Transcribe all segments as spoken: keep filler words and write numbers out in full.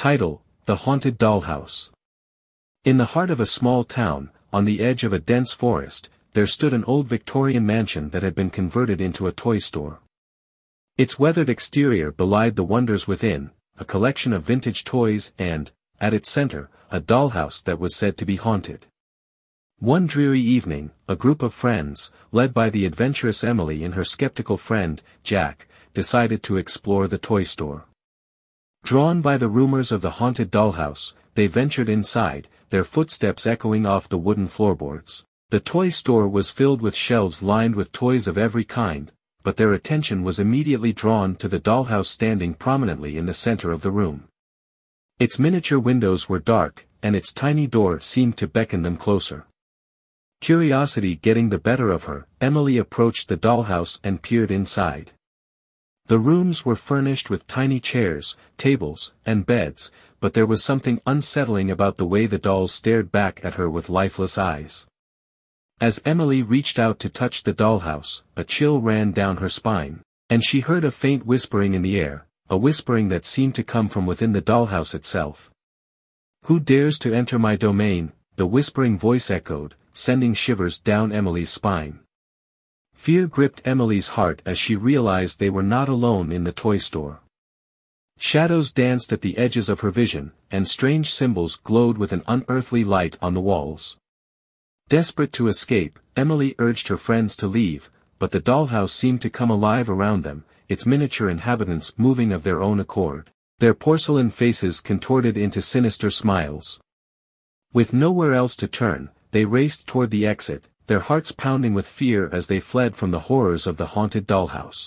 Title: The Haunted Dollhouse. In the heart of a small town, on the edge of a dense forest, there stood an old Victorian mansion that had been converted into a toy store. Its weathered exterior belied the wonders within, a collection of vintage toys and, at its center, a dollhouse that was said to be haunted. One dreary evening, a group of friends, led by the adventurous Emily and her skeptical friend, Jack, decided to explore the toy store. Drawn by the rumors of the haunted dollhouse, they ventured inside, their footsteps echoing off the wooden floorboards. The toy store was filled with shelves lined with toys of every kind, but their attention was immediately drawn to the dollhouse standing prominently in the center of the room. Its miniature windows were dark, and its tiny door seemed to beckon them closer. Curiosity getting the better of her, Emily approached the dollhouse and peered inside. The rooms were furnished with tiny chairs, tables, and beds, but there was something unsettling about the way the dolls stared back at her with lifeless eyes. As Emily reached out to touch the dollhouse, a chill ran down her spine, and she heard a faint whispering in the air, a whispering that seemed to come from within the dollhouse itself. "Who dares to enter my domain?" the whispering voice echoed, sending shivers down Emily's spine. Fear gripped Emily's heart as she realized they were not alone in the toy store. Shadows danced at the edges of her vision, and strange symbols glowed with an unearthly light on the walls. Desperate to escape, Emily urged her friends to leave, but the dollhouse seemed to come alive around them, its miniature inhabitants moving of their own accord, their porcelain faces contorted into sinister smiles. With nowhere else to turn, they raced toward the exit, their hearts pounding with fear as they fled from the horrors of the haunted dollhouse.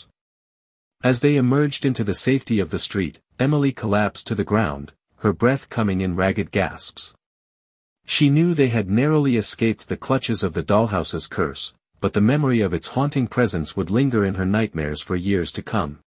As they emerged into the safety of the street, Emily collapsed to the ground, her breath coming in ragged gasps. She knew they had narrowly escaped the clutches of the dollhouse's curse, but the memory of its haunting presence would linger in her nightmares for years to come.